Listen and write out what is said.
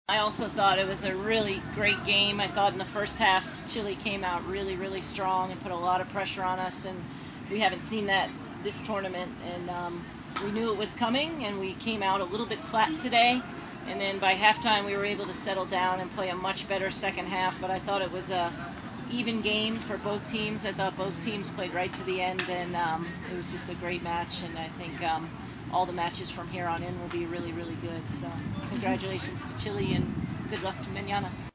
I also thought it was a really great game. I thought in the first half Chile came out really, really strong and put a lot of pressure on us, and we haven't seen that this tournament. And we knew it was coming, and we came out a little bit flat today. And then by halftime, we were able to settle down and play a much better second half. But I thought it was a even game for both teams. I thought both teams played right to the end, and it was just a great match. And I think all the matches from here on in will be really, really good. So congratulations to Chile and good luck to Mañana.